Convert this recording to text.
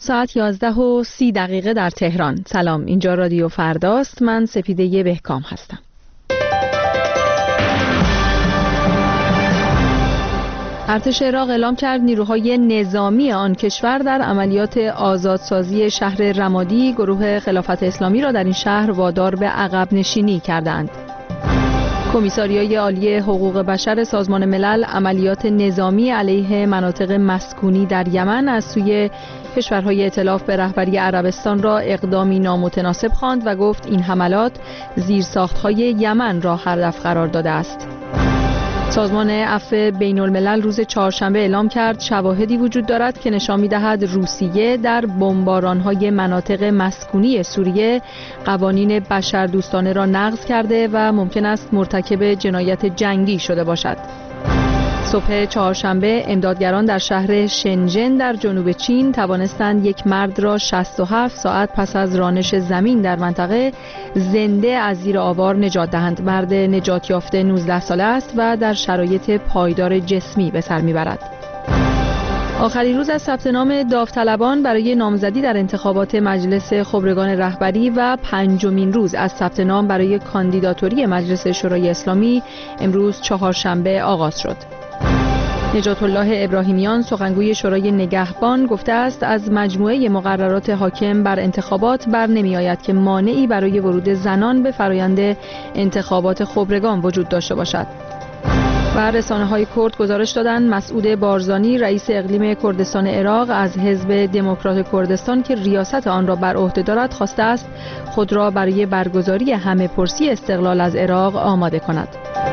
ساعت 11:30 در تهران. سلام، اینجا رادیو فرداست. من سپیده بهکام هستم. ارتش عراق اعلام کرد نیروهای نظامی آن کشور در عملیات آزادسازی شهر رمادی گروه خلافت اسلامی را در این شهر وادار به عقب نشینی کردند. کمیساریای عالی حقوق بشر سازمان ملل عملیات نظامی علیه مناطق مسکونی در یمن از سوی کشورهای ائتلاف به رهبری عربستان را اقدامی نامتناسب خواند و گفت این حملات زیرساخت‌های یمن را هدف قرار داده است. سازمان عفو بین الملل روز چهارشنبه اعلام کرد شواهدی وجود دارد که نشان می‌دهد روسیه در بمباران‌های مناطق مسکونی سوریه قوانین بشردوستانه را نقض کرده و ممکن است مرتکب جنایت جنگی شده باشد. صبح چهارشنبه امدادگران در شهر شنژن در جنوب چین توانستند یک مرد را 67 ساعت پس از رانش زمین در منطقه زنده از زیر آوار نجات دهند. مرد نجات یافته 19 ساله است و در شرایط پایدار جسمی به سر میبرد. آخرین روز از ثبت نام داوطلبان برای نامزدی در انتخابات مجلس خبرگان رهبری و پنجمین روز از ثبت نام برای کاندیداتوری مجلس شورای اسلامی امروز چهارشنبه آغاز شد. نجات الله ابراهیمیان سخنگوی شورای نگهبان گفته است از مجموعه مقررات حاکم بر انتخابات بر نمی آید که مانعی برای ورود زنان به فرایند انتخابات خبرگان وجود داشته باشد. و رسانه‌های کرد گزارش دادند مسعود بارزانی رئیس اقلیم کردستان عراق از حزب دموکرات کردستان که ریاست آن را بر عهده دارد خواسته است خود را برای برگزاری همه پرسی استقلال از عراق آماده کند.